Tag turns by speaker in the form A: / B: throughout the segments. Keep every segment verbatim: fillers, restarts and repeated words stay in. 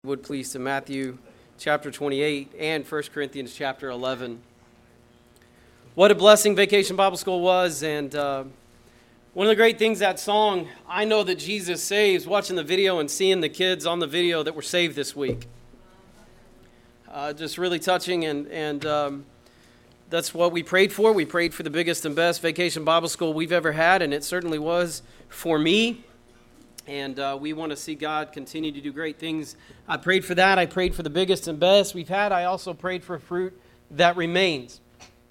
A: would please, to Matthew chapter twenty-eight and First Corinthians chapter eleven. What a blessing Vacation Bible School was, and uh, one of the great things, that song, I Know That Jesus Saves, watching the video and seeing the kids on the video that were saved this week. Uh, just really touching, and, and um, that's what we prayed for. We prayed for the biggest and best Vacation Bible School we've ever had, and it certainly was for me. And uh, we want to see God continue to do great things. I prayed for that. I prayed for the biggest and best we've had. I also prayed for fruit that remains.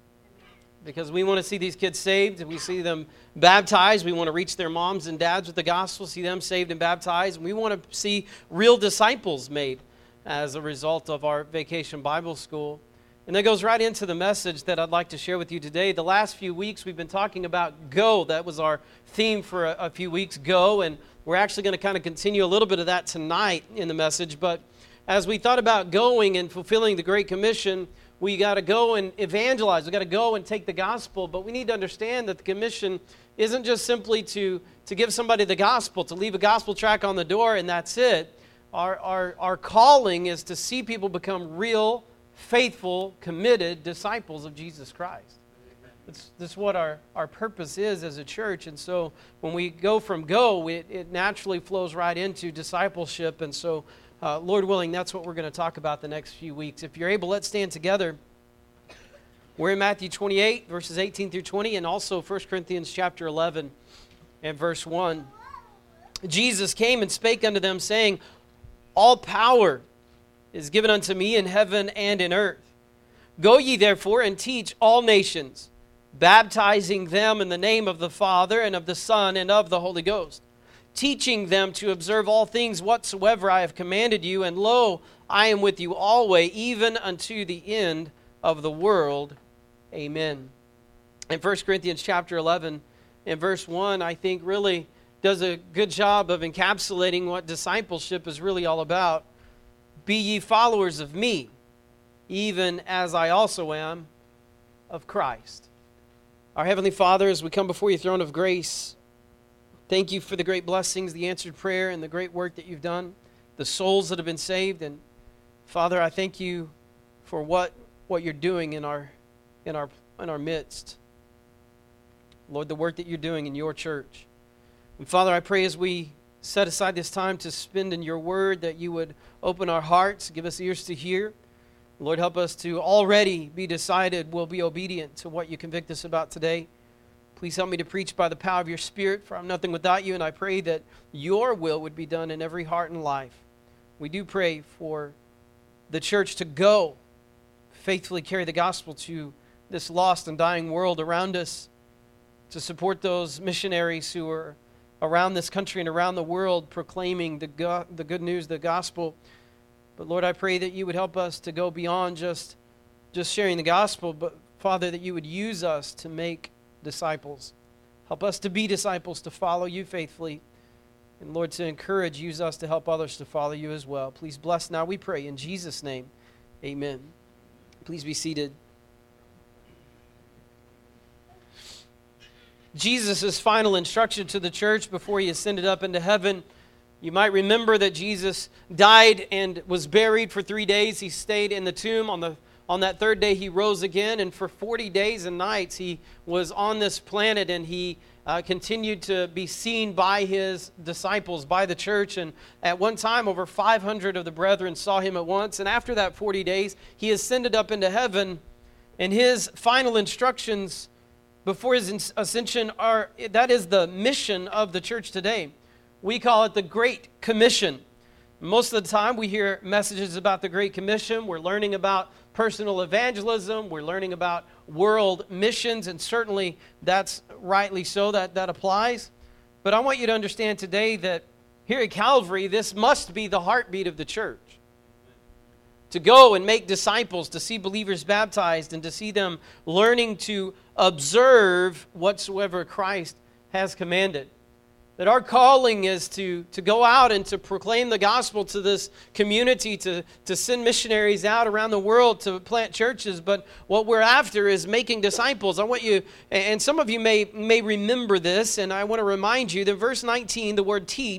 A: Because we want to see these kids saved. We see them baptized. We want to reach their moms and dads with the gospel, see them saved and baptized. And we want to see real disciples made as a result of our Vacation Bible School. And that goes right into the message that I'd like to share with you today. The last few weeks we've been talking about go. That was our theme for a, a few weeks, go. And we're actually going to kind of continue a little bit of that tonight in the message. But as we thought about going and fulfilling the Great Commission, we got to go and evangelize. We got to go and take the gospel. But we need to understand that the commission isn't just simply to, to give somebody the gospel, to leave a gospel tract on the door and that's it. Our, our, our calling is to see people become real, faithful, committed disciples of Jesus Christ. That's, that's what our, our purpose is as a church. And so when we go from go, it, it naturally flows right into discipleship. And so, uh, Lord willing, that's what we're going to talk about the next few weeks. If you're able, let's stand together. We're in Matthew twenty-eight, verses eighteen through twenty, and also First Corinthians chapter eleven and verse one. Jesus came and spake unto them, saying, All power is given unto me in heaven and in earth. Go ye therefore and teach all nations, baptizing them in the name of the Father and of the Son and of the Holy Ghost, teaching them to observe all things whatsoever I have commanded you, and lo, I am with you always, even unto the end of the world. Amen. In First Corinthians chapter eleven and verse one, I think really does a good job of encapsulating what discipleship is really all about. Be ye followers of me, even as I also am of Christ. Our Heavenly Father, as we come before your throne of grace, thank you for the great blessings, the answered prayer, and the great work that you've done, the souls that have been saved. And Father, I thank you for what, what you're doing in our, in our, in our midst. Lord, the work that you're doing in your church. And Father, I pray as we set aside this time to spend in your word, that you would open our hearts, give us ears to hear. Lord, help us to already be decided we'll be obedient to what you convict us about today. Please help me to preach by the power of your Spirit, for I'm nothing without you, and I pray that your will would be done in every heart and life. We do pray for the church to go, faithfully carry the gospel to this lost and dying world around us, to support those missionaries who are around this country and around the world proclaiming the, go- the good news, the gospel. But Lord, I pray that you would help us to go beyond just, just sharing the gospel, but Father, that you would use us to make disciples. Help us to be disciples, to follow you faithfully. And Lord, to encourage, use us to help others to follow you as well. Please bless now, we pray. In Jesus' name, amen. Please be seated. Jesus' final instruction to the church before he ascended up into heaven. You might remember that Jesus died and was buried for three days. He stayed in the tomb. On the on that third day, he rose again. And for forty days and nights, he was on this planet, and he uh, continued to be seen by his disciples, by the church. And at one time, over five hundred of the brethren saw him at once. And after that forty days, he ascended up into heaven. And his final instructions before his ascension are, that is the mission of the church today. We call it the Great Commission. Most of the time we hear messages about the Great Commission. We're learning about personal evangelism. We're learning about world missions, and certainly that's rightly so, that, that applies. But I want you to understand today that here at Calvary, this must be the heartbeat of the church. To go and make disciples, to see believers baptized, and to see them learning to observe whatsoever Christ has commanded. That our calling is to, to go out and to proclaim the gospel to this community, to, to send missionaries out around the world to plant churches. But what we're after is making disciples. I want you, and some of you may, may remember this, and I want to remind you that verse nineteen, the word teach,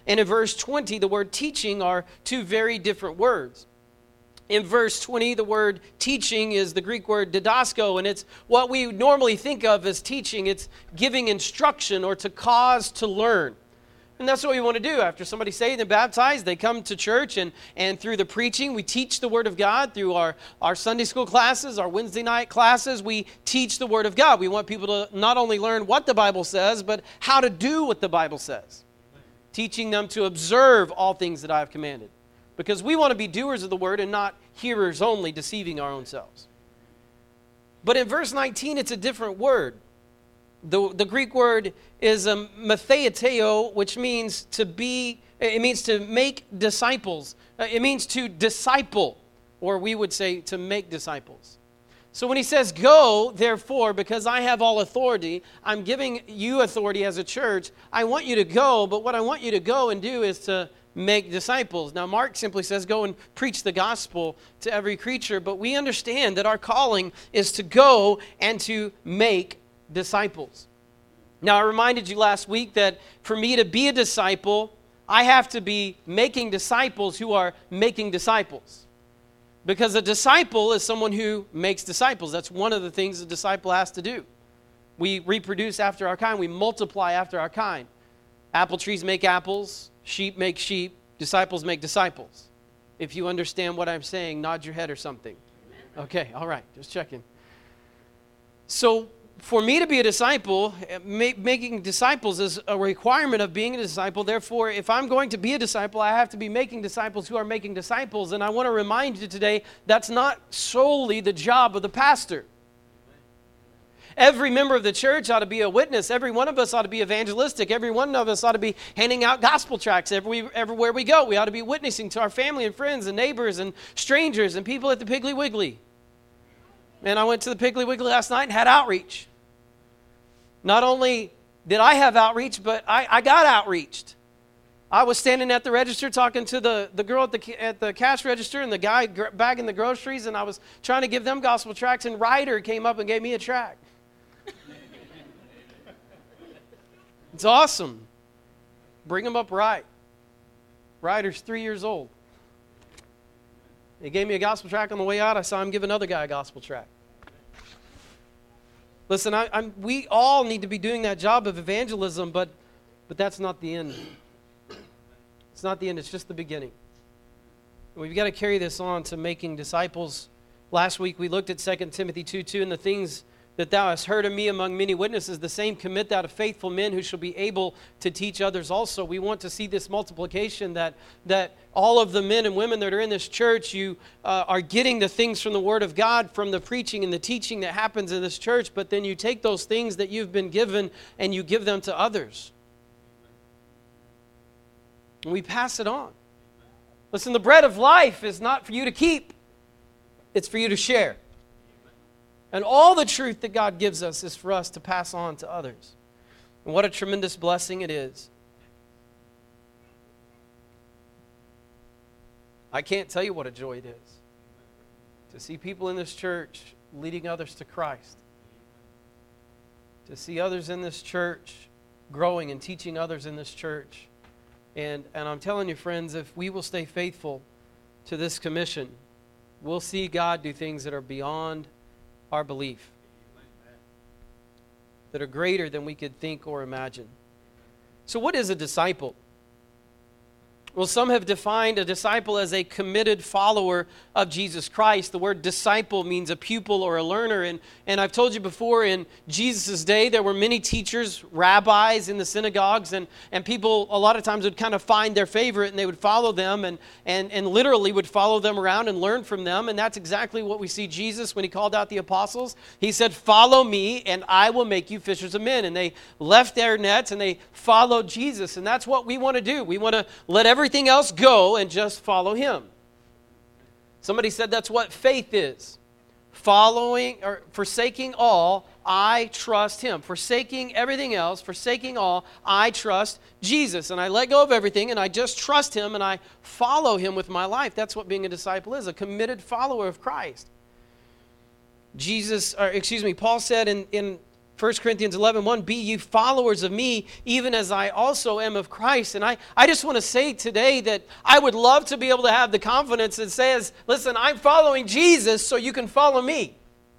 A: and in verse twenty, the word teaching are two very different words. In verse twenty, the word teaching is the Greek word didasko, and it's what we normally think of as teaching. It's giving instruction or to cause to learn. And that's what we want to do. After somebody's saved and baptized, they come to church, and, and through the preaching, we teach the Word of God. Through our, our Sunday school classes, our Wednesday night classes, we teach the Word of God. We want people to not only learn what the Bible says, but how to do what the Bible says. Teaching them to observe all things that I have commanded. Because we want to be doers of the Word and not hearers only, deceiving our own selves. But in verse nineteen, it's a different word. The, the Greek word is a matheateo, which means to be, it means to make disciples. It means to disciple, or we would say to make disciples. So when he says, go, therefore, because I have all authority, I'm giving you authority as a church, I want you to go, but what I want you to go and do is to make disciples. Now, Mark simply says, go and preach the gospel to every creature, but we understand that our calling is to go and to make disciples. Now, I reminded you last week that for me to be a disciple, I have to be making disciples who are making disciples. Because a disciple is someone who makes disciples. That's one of the things a disciple has to do. We reproduce after our kind. We multiply after our kind. Apple trees make apples. Sheep make sheep. Disciples make disciples. If you understand what I'm saying, nod your head or something. Okay, all right, just checking. So, for me to be a disciple, make, making disciples is a requirement of being a disciple. Therefore, if I'm going to be a disciple, I have to be making disciples who are making disciples. And I want to remind you today, that's not solely the job of the pastor. Every member of the church ought to be a witness. Every one of us ought to be evangelistic. Every one of us ought to be handing out gospel tracts every, everywhere we go. We ought to be witnessing to our family and friends and neighbors and strangers and people at the Piggly Wiggly. And I went to the Piggly Wiggly last night and had outreach. Not only did I have outreach, but I, I got outreached. I was standing at the register talking to the, the girl at the at the cash register and the guy gr- bagging the groceries, and I was trying to give them gospel tracts, and Ryder came up and gave me a tract. It's awesome. Bring them up right. Ryder's three years old. He gave me a gospel tract on the way out. I saw him give another guy a gospel tract. Listen, I, I'm, we all need to be doing that job of evangelism, but, but that's not the end. It's not the end. It's just the beginning. We've got to carry this on to making disciples. Last week we looked at Second Timothy two two, and the things that thou hast heard of me among many witnesses, the same commit thou to faithful men who shall be able to teach others also. We want to see this multiplication, that that all of the men and women that are in this church, you uh, are getting the things from the Word of God, from the preaching and the teaching that happens in this church, but then you take those things that you've been given and you give them to others. And we pass it on. Listen, the bread of life is not for you to keep. It's for you to share. And all the truth that God gives us is for us to pass on to others. And what a tremendous blessing it is. I can't tell you what a joy it is to see people in this church leading others to Christ. To see others in this church growing and teaching others in this church. And, and I'm telling you, friends, if we will stay faithful to this commission, we'll see God do things that are beyond our belief, that are greater than we could think or imagine. So what is a disciple? Well, some have defined a disciple as a committed follower of Jesus Christ. The word disciple means a pupil or a learner. And, and I've told you before, in Jesus' day, there were many teachers, rabbis in the synagogues, and, and people a lot of times would kind of find their favorite and they would follow them and, and, and literally would follow them around and learn from them. And that's exactly what we see Jesus when he called out the apostles. He said, "Follow me and I will make you fishers of men." And they left their nets and they followed Jesus. And that's what we want to do. We want to let everything Everything else go and just follow him. Somebody said that's what faith is. Following or forsaking all, I trust him. Forsaking everything else, forsaking all, I trust Jesus. And I let go of everything and I just trust him and I follow him with my life. That's what being a disciple is, a committed follower of Christ. Jesus, or excuse me, Paul said in, in First Corinthians eleven one, be you followers of me, even as I also am of Christ. And I, I just want to say today that I would love to be able to have the confidence that says, listen, I'm following Jesus so you can follow me.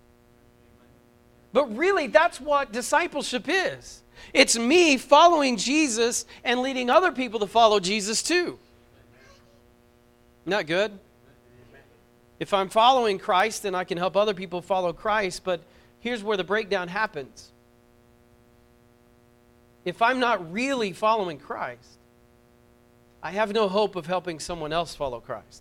A: But really, that's what discipleship is. It's me following Jesus and leading other people to follow Jesus too. Isn't that good? If I'm following Christ, then I can help other people follow Christ. But here's where the breakdown happens. If I'm not really following Christ, I have no hope of helping someone else follow Christ.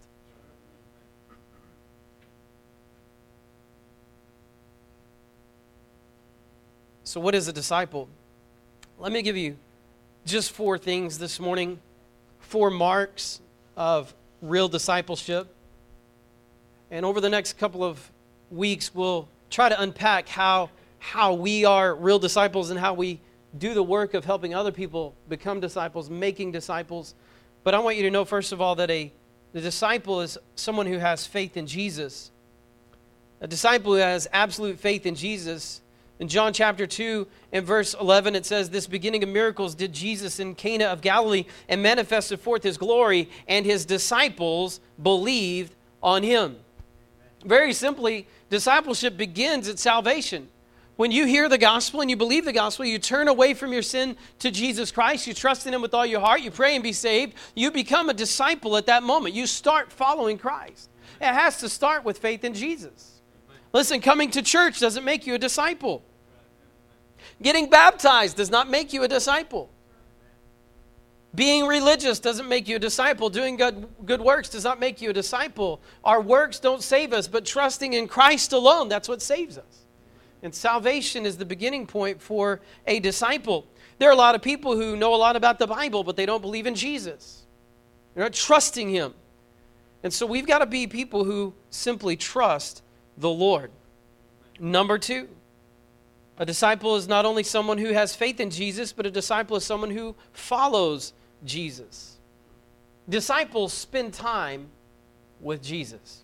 A: So what is a disciple? Let me give you just four things this morning, four marks of real discipleship. And over the next couple of weeks, we'll try to unpack how, how we are real disciples and how we do the work of helping other people become disciples, making disciples. But I want you to know, first of all, that a the disciple is someone who has faith in Jesus. A disciple who has absolute faith in Jesus. In John chapter two and verse eleven, it says, this beginning of miracles did Jesus in Cana of Galilee and manifested forth his glory, and his disciples believed on him. Very simply, discipleship begins at salvation. When you hear the gospel and you believe the gospel, you turn away from your sin to Jesus Christ, you trust in him with all your heart, you pray and be saved, you become a disciple at that moment. You start following Christ. It has to start with faith in Jesus. Listen, coming to church doesn't make you a disciple. Getting baptized does not make you a disciple. Being religious doesn't make you a disciple. Doing good, good works does not make you a disciple. Our works don't save us, but trusting in Christ alone, that's what saves us. And salvation is the beginning point for a disciple. There are a lot of people who know a lot about the Bible, but they don't believe in Jesus. They're not trusting him. And so we've got to be people who simply trust the Lord. Number two, a disciple is not only someone who has faith in Jesus, but a disciple is someone who follows Jesus. Disciples spend time with Jesus.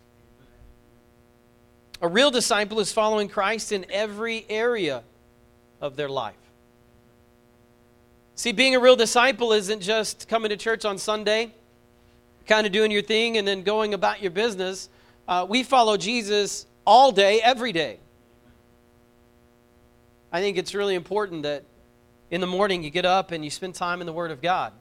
A: A real disciple is following Christ in every area of their life. See, being a real disciple isn't just coming to church on Sunday, kind of doing your thing and then going about your business. Uh, we follow Jesus all day, every day. I think it's really important that in the morning you get up and you spend time in the Word of God.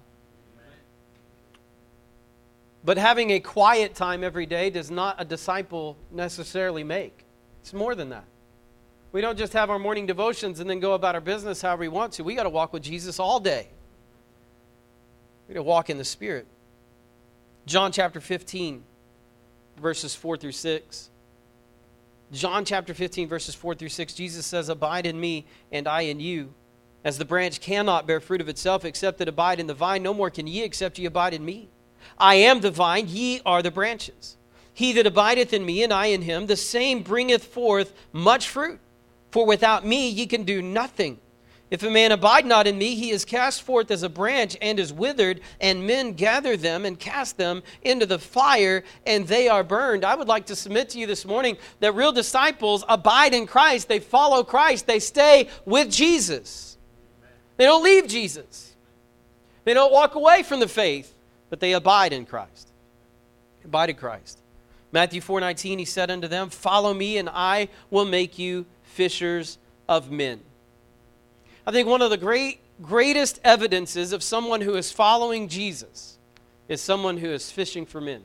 A: But having a quiet time every day does not a disciple necessarily make. It's more than that. We don't just have our morning devotions and then go about our business however we want to. We got to walk with Jesus all day. We got to walk in the Spirit. John chapter fifteen, verses four through six. John chapter fifteen, verses four through six, Jesus says, abide in me and I in you. As the branch cannot bear fruit of itself except it abide in the vine, no more can ye except ye abide in me. I am the vine, ye are the branches. He that abideth in me and I in him, the same bringeth forth much fruit. For without me ye can do nothing. If a man abide not in me, he is cast forth as a branch and is withered, and men gather them and cast them into the fire, and they are burned. I would like to submit to you this morning that real disciples abide in Christ. They follow Christ. They stay with Jesus. They don't leave Jesus. They don't walk away from the faith, but they abide in Christ. Abide in Christ. Matthew four nineteen, he said unto them, follow me, and I will make you fishers of men. I think one of the great, greatest evidences of someone who is following Jesus is someone who is fishing for men.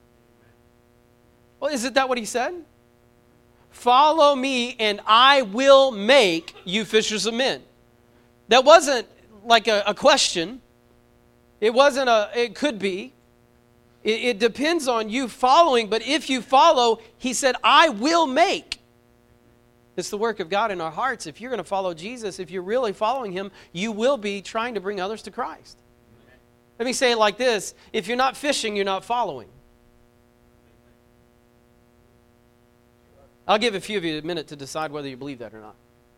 A: Well, isn't that what he said? Follow me and I will make you fishers of men. That wasn't like a, a question. It wasn't a, it could be. It, it depends on you following, but if you follow, he said, I will make. It's the work of God in our hearts. If you're going to follow Jesus, if you're really following him, you will be trying to bring others to Christ. Let me say it like this. If you're not fishing, you're not following. I'll give a few of you a minute to decide whether you believe that or not.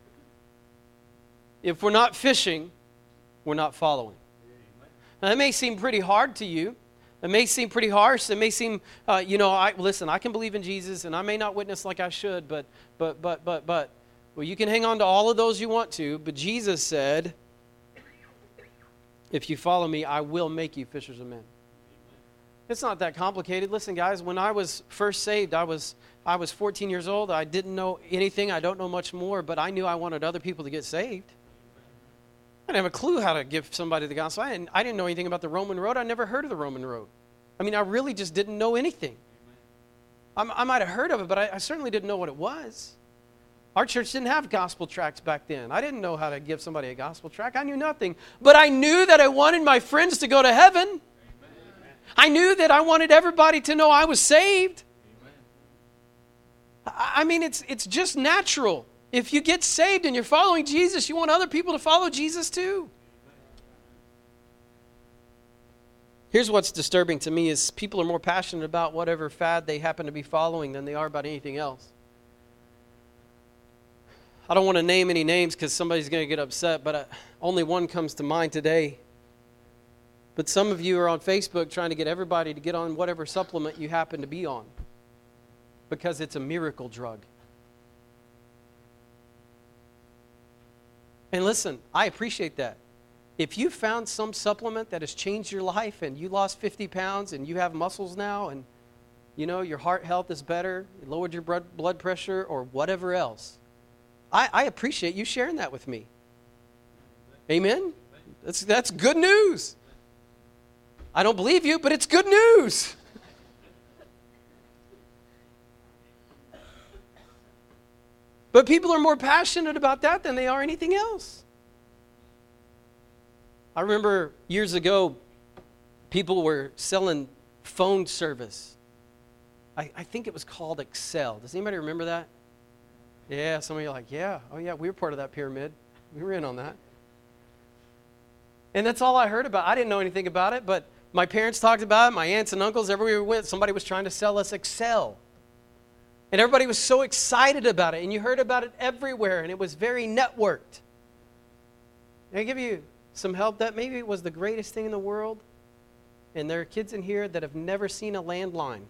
A: If we're not fishing, we're not following. Now, that may seem pretty hard to you. It may seem pretty harsh. It may seem, uh, you know, I, listen, I can believe in Jesus, and I may not witness like I should, but, but, but, but, but, Well, you can hang on to all of those you want to, but Jesus said, if you follow me, I will make you fishers of men. It's not that complicated. Listen, guys, when I was first saved, I was I was fourteen years old. I didn't know anything. I don't know much more, but I knew I wanted other people to get saved. I didn't have a clue how to give somebody the gospel. I didn't, I didn't know anything about the Roman road. I never heard of the Roman road. I mean, I really just didn't know anything. I, I might have heard of it, but I, I certainly didn't know what it was. Our church didn't have gospel tracts back then. I didn't know how to give somebody a gospel tract. I knew nothing. But I knew that I wanted my friends to go to heaven. Amen. I knew that I wanted everybody to know I was saved. I, I mean, it's it's just natural. If you get saved and you're following Jesus, you want other people to follow Jesus too. Here's what's disturbing to me is people are more passionate about whatever fad they happen to be following than they are about anything else. I don't want to name any names because somebody's going to get upset, but I, only one comes to mind today. But some of you are on Facebook trying to get everybody to get on whatever supplement you happen to be on because it's a miracle drug. And listen, I appreciate that. If you found some supplement that has changed your life and you lost fifty pounds and you have muscles now and you know your heart health is better, you lowered your blood pressure or whatever else, I, I appreciate you sharing that with me. Amen? That's, that's good news. I don't believe you, but it's good news. But people are more passionate about that than they are anything else. I remember years ago, people were selling phone service. I, I think it was called Excel. Does anybody remember that? Yeah, some of you are like, yeah, oh yeah, we were part of that pyramid. We were in on that. And that's all I heard about. I didn't know anything about it, but my parents talked about it, my aunts and uncles, everywhere we went, somebody was trying to sell us Excel. And everybody was so excited about it, and you heard about it everywhere, and it was very networked. Can I give you some help? That maybe it was the greatest thing in the world, and there are kids in here that have never seen a landline.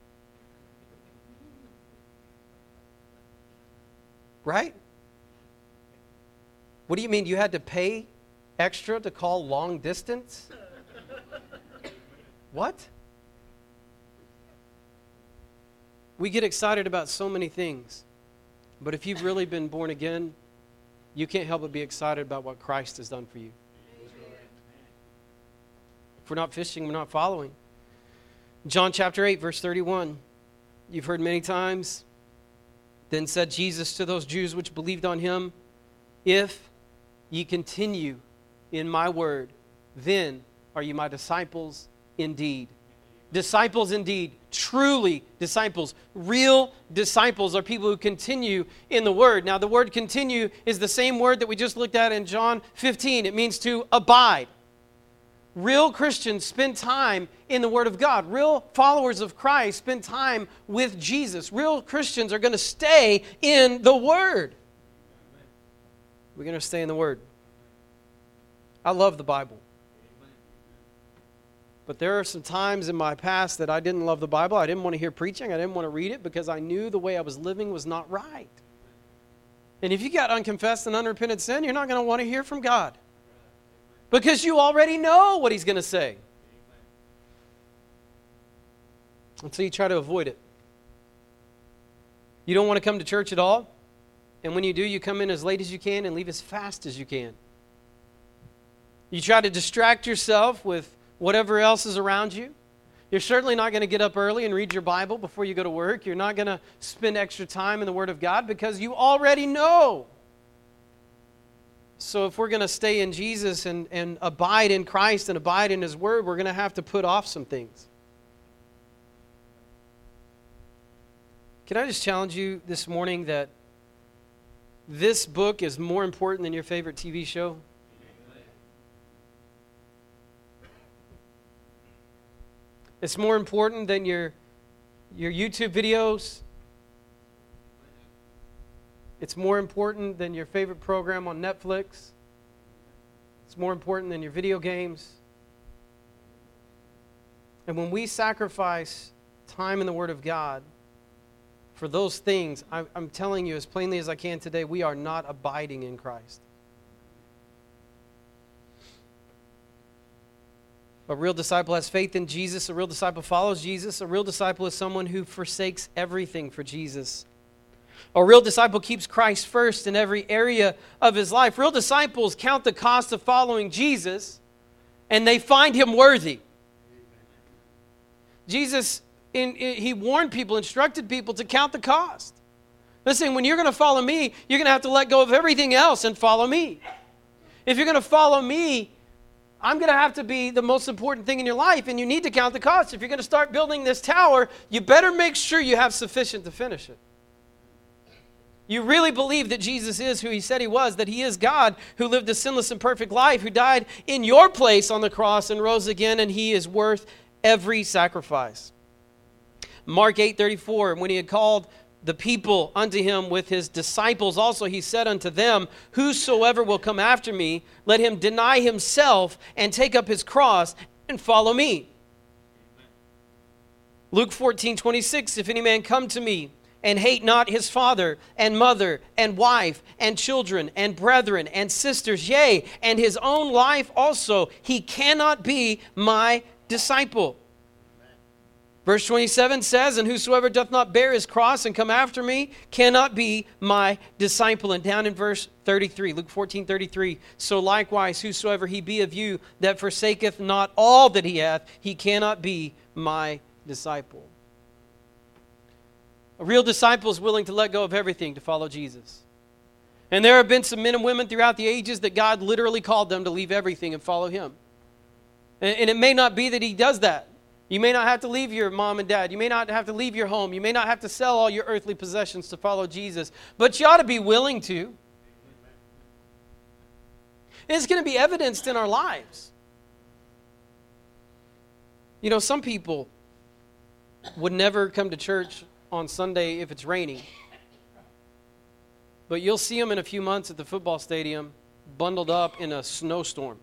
A: Right? What do you mean? You had to pay extra to call long distance? What? We get excited about so many things, but if you've really been born again, you can't help but be excited about what Christ has done for you. If we're not fishing, we're not following. John chapter eight, verse thirty-one. You've heard many times. Then said Jesus to those Jews which believed on him, if ye continue in my word, then are ye my disciples indeed. Disciples indeed, truly disciples. Real disciples are people who continue in the word. Now the word continue is the same word that we just looked at in John fifteen. It means to abide. Real Christians spend time in the Word of God. Real followers of Christ spend time with Jesus. Real Christians are going to stay in the Word. We're going to stay in the Word. I love the Bible. But there are some times in my past that I didn't love the Bible. I didn't want to hear preaching. I didn't want to read it because I knew the way I was living was not right. And if you got unconfessed and unrepented sin, you're not going to want to hear from God. Because you already know what He's going to say. And so you try to avoid it. You don't want to come to church at all. And when you do, you come in as late as you can and leave as fast as you can. You try to distract yourself with whatever else is around you. You're certainly not going to get up early and read your Bible before you go to work. You're not going to spend extra time in the Word of God because you already know. So if we're going to stay in Jesus and, and abide in Christ and abide in His Word, we're going to have to put off some things. Can I just challenge you this morning that this book is more important than your favorite T V show? It's more important than your, your YouTube videos. It's more important than your favorite program on Netflix. It's more important than your video games. And when we sacrifice time in the Word of God for those things, I'm, I'm telling you as plainly as I can today, we are not abiding in Christ. A real disciple has faith in Jesus. A real disciple follows Jesus. A real disciple is someone who forsakes everything for Jesus. A real disciple keeps Christ first in every area of his life. Real disciples count the cost of following Jesus, and they find him worthy. Jesus, in, in, he warned people, instructed people to count the cost. Listen, when you're going to follow me, you're going to have to let go of everything else and follow me. If you're going to follow me, I'm going to have to be the most important thing in your life, and you need to count the cost. If you're going to start building this tower, you better make sure you have sufficient to finish it. You really believe that Jesus is who he said he was, that he is God who lived a sinless and perfect life, who died in your place on the cross and rose again, and he is worth every sacrifice. Mark eight thirty-four, when he had called the people unto him with his disciples also, he said unto them, whosoever will come after me, let him deny himself and take up his cross and follow me. Luke fourteen twenty-six, if any man come to me and hate not his father and mother and wife and children and brethren and sisters, yea, and his own life also, he cannot be my disciple. Verse twenty-seven says, and whosoever doth not bear his cross and come after me cannot be my disciple. And down in verse thirty-three, Luke fourteen thirty-three, so likewise whosoever he be of you that forsaketh not all that he hath, he cannot be my disciple. A real disciple is willing to let go of everything to follow Jesus. And there have been some men and women throughout the ages that God literally called them to leave everything and follow him. And, and it may not be that he does that. You may not have to leave your mom and dad. You may not have to leave your home. You may not have to sell all your earthly possessions to follow Jesus. But you ought to be willing to. And it's going to be evidenced in our lives. You know, some people would never come to church on Sunday if it's raining. But you'll see them in a few months at the football stadium bundled up in a snowstorm.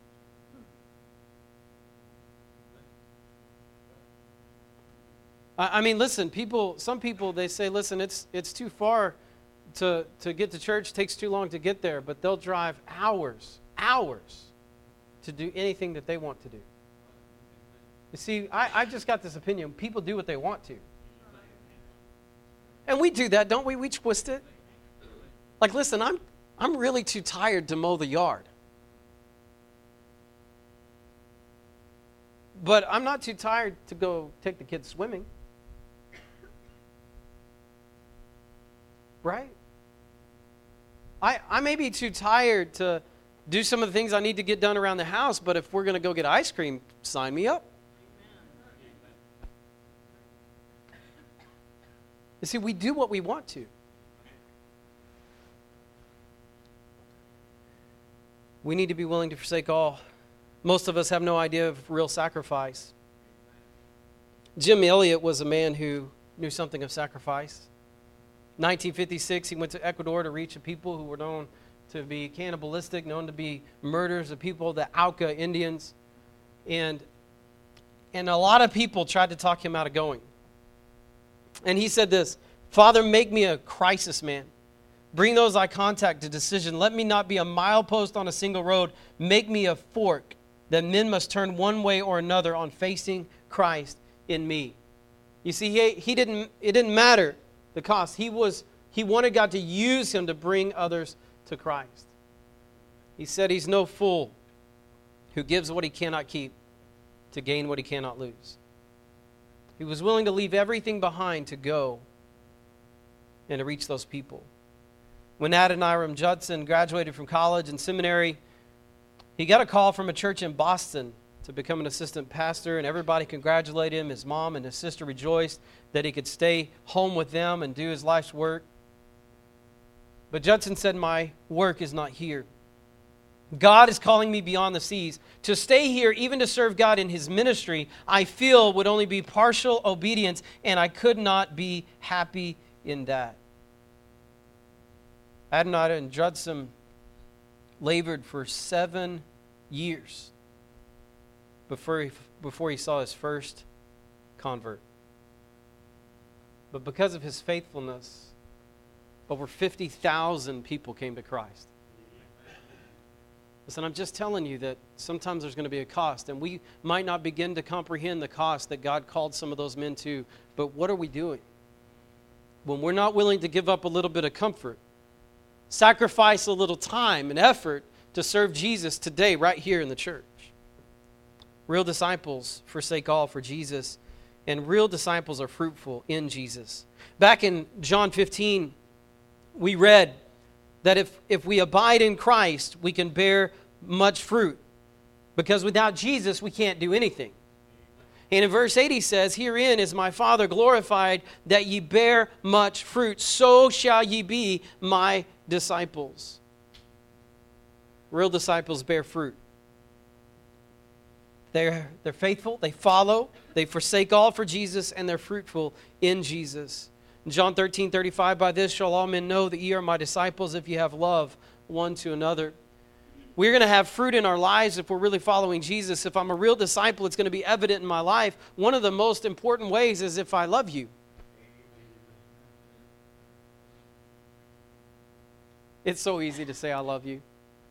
A: I mean, listen, people, some people, they say, listen, it's it's too far to, to get to church. It takes too long to get there. But they'll drive hours, hours to do anything that they want to do. You see, I, I just got this opinion. People do what they want to. And we do that, don't we? We twist it. Like, listen, I'm I'm really too tired to mow the yard. But I'm not too tired to go take the kids swimming. Right? I I may be too tired to do some of the things I need to get done around the house, but if we're going to go get ice cream, sign me up. You see, we do what we want to. We need to be willing to forsake all. Most of us have no idea of real sacrifice. Jim Elliot was a man who knew something of sacrifice. nineteen fifty-six, he went to Ecuador to reach a people who were known to be cannibalistic, known to be murderers of people, the Auca Indians. And, and a lot of people tried to talk him out of going. And he said this, Father, make me a crisis man. Bring those I contact to decision. Let me not be a milepost on a single road. Make me a fork that men must turn one way or another on facing Christ in me. You see, he, he didn't, it didn't matter the cost. He was, he wanted God to use him to bring others to Christ. He said he's no fool who gives what he cannot keep to gain what he cannot lose. He was willing to leave everything behind to go and to reach those people. When Adoniram Judson graduated from college and seminary, he got a call from a church in Boston to become an assistant pastor, and everybody congratulated him. His mom and his sister rejoiced that he could stay home with them and do his life's work. But Judson said, my work is not here. God is calling me beyond the seas. To stay here, even to serve God in his ministry, I feel would only be partial obedience, and I could not be happy in that. Adoniram Judson labored for seven years before he, before he saw his first convert. But because of his faithfulness, over fifty thousand people came to Christ. Listen, I'm just telling you that sometimes there's going to be a cost, and we might not begin to comprehend the cost that God called some of those men to, but what are we doing? When we're not willing to give up a little bit of comfort, sacrifice a little time and effort to serve Jesus today, right here in the church. Real disciples forsake all for Jesus, and real disciples are fruitful in Jesus. Back in John fifteen, we read that if, if we abide in Christ, we can bear much fruit. Because without Jesus, we can't do anything. And in verse eight he says, "Herein is my Father glorified, that ye bear much fruit. So shall ye be my disciples." Real disciples bear fruit. They're, they're faithful, they follow, they forsake all for Jesus, and they're fruitful in Jesus. In John thirteen thirty-five, "By this shall all men know that ye are my disciples, if ye have love one to another." We're going to have fruit in our lives if we're really following Jesus. If I'm a real disciple, it's going to be evident in my life. One of the most important ways is if I love you. It's so easy to say I love you,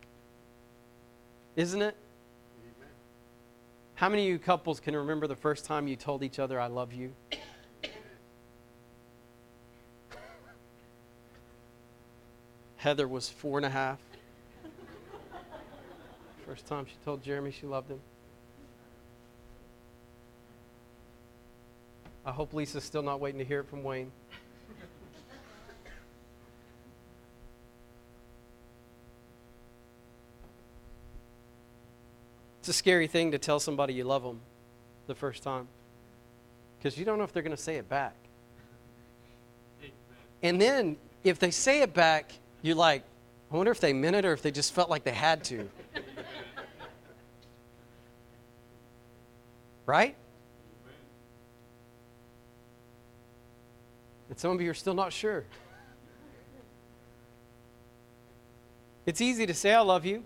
A: isn't it? How many of you couples can remember the first time you told each other I love you? Heather was four and a half. First time she told Jeremy she loved him. I hope Lisa's still not waiting to hear it from Wayne. It's a scary thing to tell somebody you love them the first time, because you don't know if they're going to say it back. And then if they say it back, you're like, I wonder if they meant it or if they just felt like they had to. Right? And some of you are still not sure. It's easy to say I love you.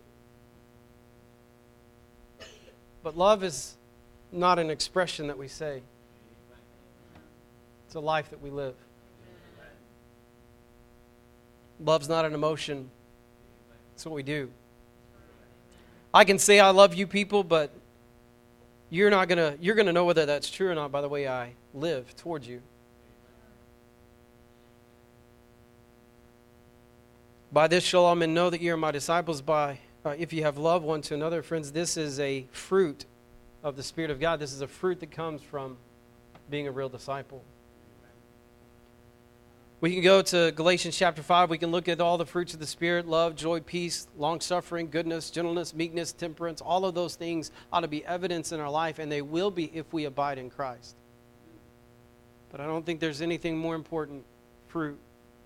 A: But love is not an expression that we say. It's a life that we live. Love's not an emotion. It's what we do. I can say I love you, people, but you're not gonna you're gonna know whether that's true or not by the way I live towards you. By this shall all men know that ye are my disciples, by uh, if you have love one to another. Friends, this is a fruit of the Spirit of God. This is a fruit that comes from being a real disciple. We can go to Galatians chapter five. We can look at all the fruits of the Spirit: love, joy, peace, long-suffering, goodness, gentleness, meekness, temperance. All of those things ought to be evidence in our life, and they will be if we abide in Christ. But I don't think there's anything more important fruit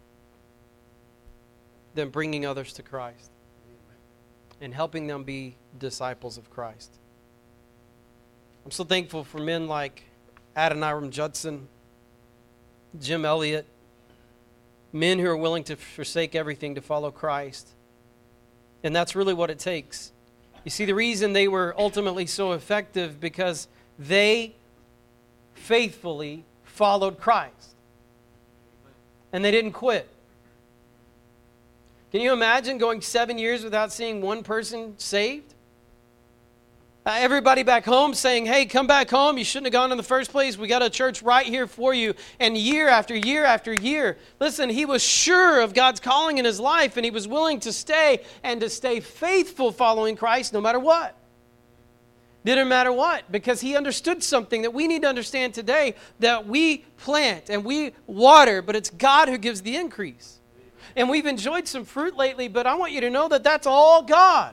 A: than bringing others to Christ and helping them be disciples of Christ. I'm so thankful for men like Adoniram Judson, Jim Elliott, men who are willing to forsake everything to follow Christ. And that's really what it takes. You see, the reason they were ultimately so effective because they faithfully followed Christ. And they didn't quit. Can you imagine going seven years without seeing one person saved? Uh, everybody back home saying, hey, come back home. You shouldn't have gone in the first place. We got a church right here for you. And year after year after year, listen, he was sure of God's calling in his life, and he was willing to stay and to stay faithful following Christ no matter what. Didn't matter what, because he understood something that we need to understand today, that we plant and we water, but it's God who gives the increase. And we've enjoyed some fruit lately, but I want you to know that that's all God.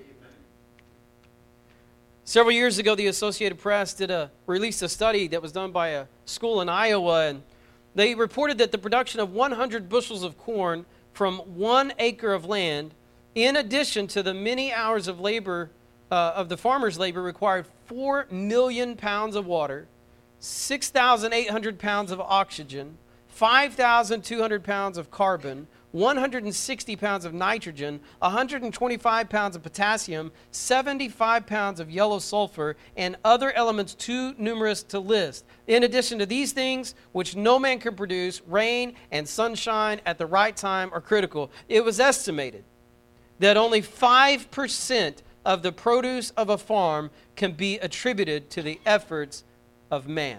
A: Several years ago, the Associated Press did a released a study that was done by a school in Iowa, and they reported that the production of one hundred bushels of corn from one acre of land, in addition to the many hours of labor uh, of the farmer's labor, required four million pounds of water, six thousand eight hundred pounds of oxygen, five thousand two hundred pounds of carbon, one hundred sixty pounds of nitrogen, one hundred twenty-five pounds of potassium, seventy-five pounds of yellow sulfur, and other elements too numerous to list. In addition to these things, which no man can produce, rain and sunshine at the right time are critical. It was estimated that only five percent of the produce of a farm can be attributed to the efforts of man.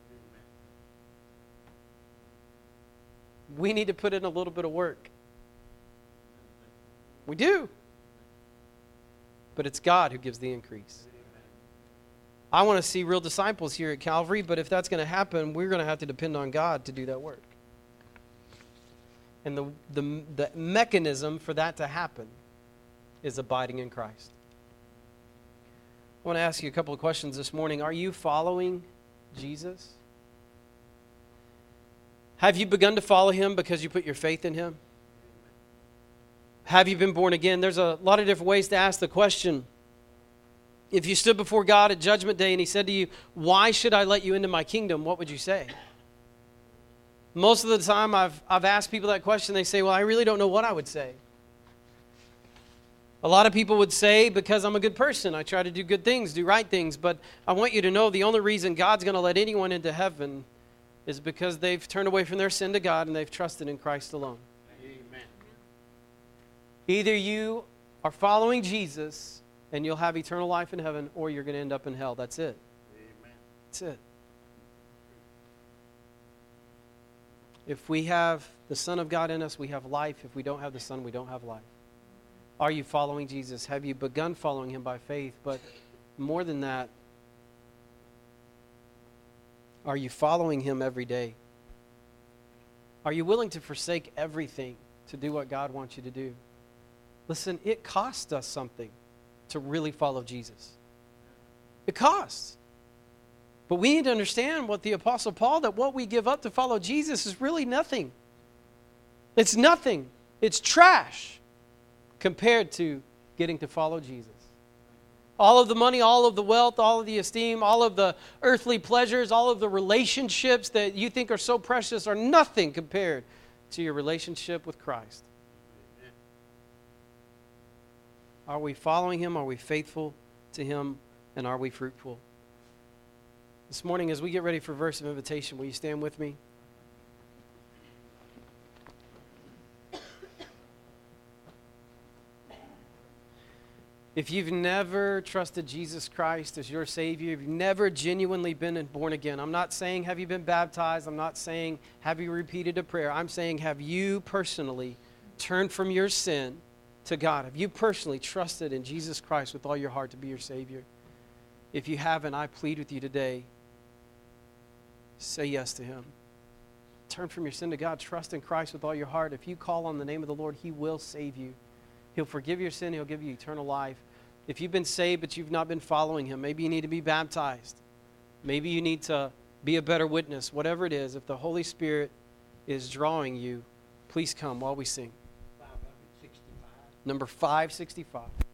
A: We need to put in a little bit of work. We do. But it's God who gives the increase. I want to see real disciples here at Calvary, but if that's going to happen, we're going to have to depend on God to do that work. And the, the, the mechanism for that to happen is abiding in Christ. I want to ask you a couple of questions this morning. Are you following Jesus? Have you begun to follow him because you put your faith in him? Have you been born again? There's a lot of different ways to ask the question. If you stood before God at Judgment Day and he said to you, why should I let you into my kingdom? What would you say? Most of the time I've, I've asked people that question. They say, well, I really don't know what I would say. A lot of people would say, because I'm a good person, I try to do good things, do right things. But I want you to know the only reason God's going to let anyone into heaven is because they've turned away from their sin to God and they've trusted in Christ alone. Amen. Either you are following Jesus and you'll have eternal life in heaven, or you're going to end up in hell. That's it. Amen. That's it. If we have the Son of God in us, we have life. If we don't have the Son, we don't have life. Are you following Jesus? Have you begun following him by faith? But more than that, are you following him every day? Are you willing to forsake everything to do what God wants you to do? Listen, it costs us something to really follow Jesus. It costs. But we need to understand what the Apostle Paul, that what we give up to follow Jesus is really nothing. It's nothing. It's trash compared to getting to follow Jesus. All of the money, all of the wealth, all of the esteem, all of the earthly pleasures, all of the relationships that you think are so precious are nothing compared to your relationship with Christ. Are we following him? Are we faithful to him? And are we fruitful? This morning, as we get ready for verse of invitation, will you stand with me? If you've never trusted Jesus Christ as your Savior, if you've never genuinely been born again, I'm not saying have you been baptized, I'm not saying have you repeated a prayer, I'm saying have you personally turned from your sin to God? Have you personally trusted in Jesus Christ with all your heart to be your Savior? If you haven't, I plead with you today, say yes to him. Turn from your sin to God, trust in Christ with all your heart. If you call on the name of the Lord, he will save you. He'll forgive your sin. He'll give you eternal life. If you've been saved but you've not been following him, maybe you need to be baptized. Maybe you need to be a better witness. Whatever it is, if the Holy Spirit is drawing you, please come while we sing. Number five sixty-five.